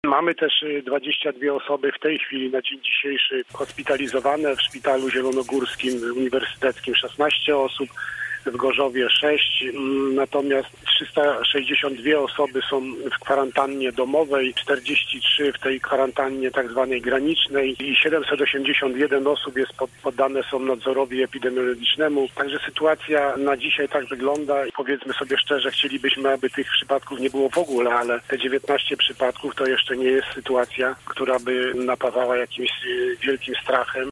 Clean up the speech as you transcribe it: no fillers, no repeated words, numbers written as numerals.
Mamy też 22 osoby w tej chwili na dzień dzisiejszy hospitalizowane w Szpitalu Zielonogórskim Uniwersyteckim 16 osób, w Gorzowie 6, natomiast 362 osoby są w kwarantannie domowej, 43 w tej kwarantannie tak zwanej granicznej i 781 osób jest poddane są nadzorowi epidemiologicznemu. Także sytuacja na dzisiaj tak wygląda. Powiedzmy sobie szczerze, chcielibyśmy, aby tych przypadków nie było w ogóle, ale te 19 przypadków to jeszcze nie jest sytuacja, która by napawała jakimś wielkim strachem.